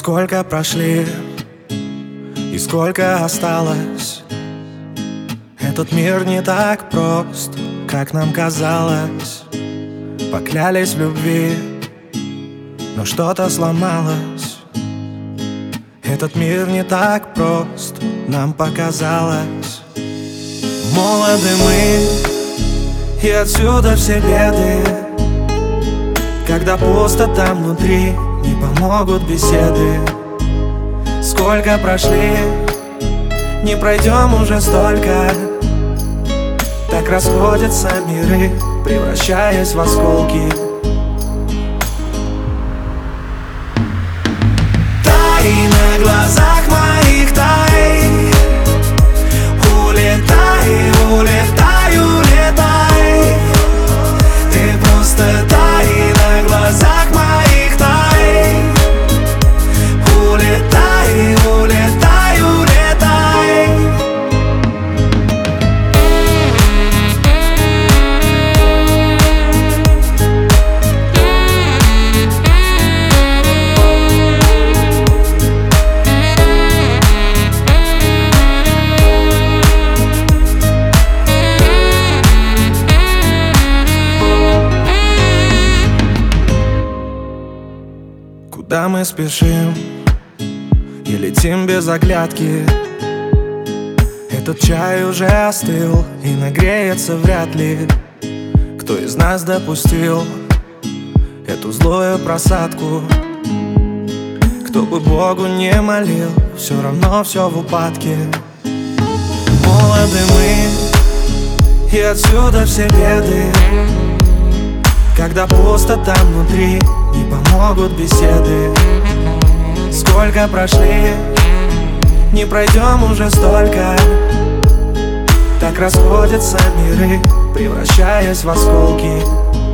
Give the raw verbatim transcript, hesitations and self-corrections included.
сколько прошли и сколько осталось. Этот мир не так прост, как нам казалось. Поклялись в любви, но что-то сломалось. Этот мир не так прост, нам показалось. Молоды мы, и отсюда все беды. Когда пусто там внутри, не помогут беседы. Сколько прошли, не пройдем уже столько. Так расходятся миры, превращаясь в осколки. Тай на глазах моих, тай. Улетай, улетай, улетай. Ты просто тай на глазах моих, тай. Улетай, улетай, улетай. Куда мы спешим и летим без оглядки? Этот чай уже остыл и нагреется вряд ли. Кто из нас допустил эту злую просадку? Кто бы Богу не молил, все равно все в упадке. Молоды мы, и отсюда все беды. Когда пусто там внутри, не помогут беседы. Сколько прошли, не пройдем уже столько. Так расходятся миры, превращаясь в осколки.